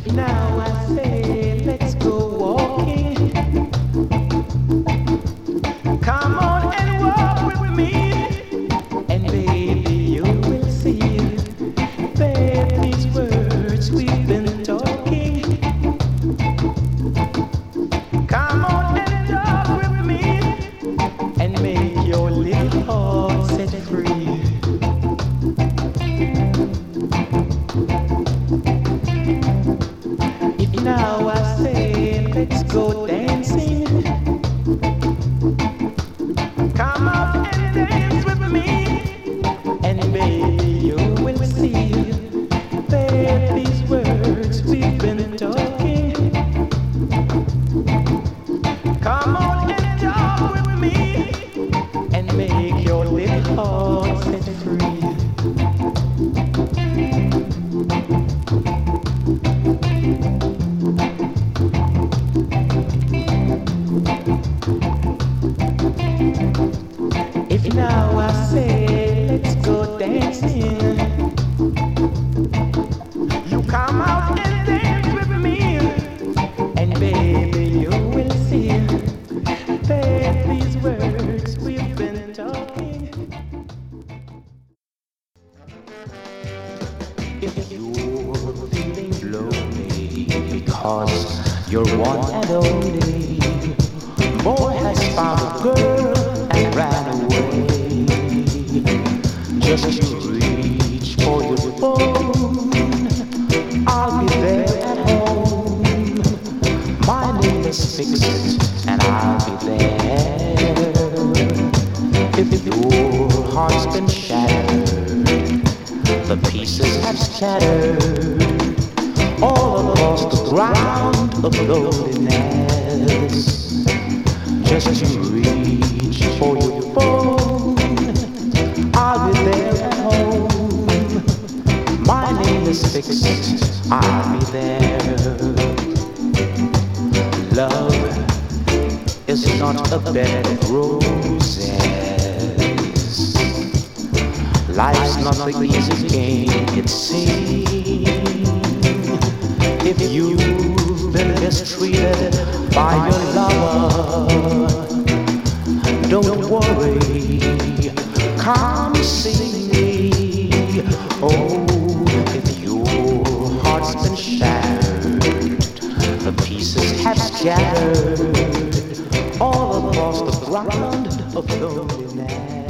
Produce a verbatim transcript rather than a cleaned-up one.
Now I say, let's go walking. Come on and walk with me, and baby, you will see that these words we've been talking. Come on and talk with me, and make your little heart set free. Now I say, let's go dancing. Come out and dance with me, and baby, you will see that these words we've been talking. Come on and talk with me, and make your little heart set free. Now I say, let's go dancing. You come out and dance with me, and baby, you will see that these words we've been talking. If you're feeling lonely because you're one and only, boy has found a girl and ran away. Just to reach for your phone, I'll be there at home. My name is Fix-It, and I'll be there. If your heart's been shattered, the pieces have scattered all across the ground of loneliness. Just to reach for your phone, I'll be there at home. My name is Fix-It, I'll be there. Love is not a bed of roses. Life's not the easy game it seems. If you've been mistreated by your lover, don't worry, come see me. Oh, if your heart's been shattered, the pieces have scattered all across the ground of loneliness.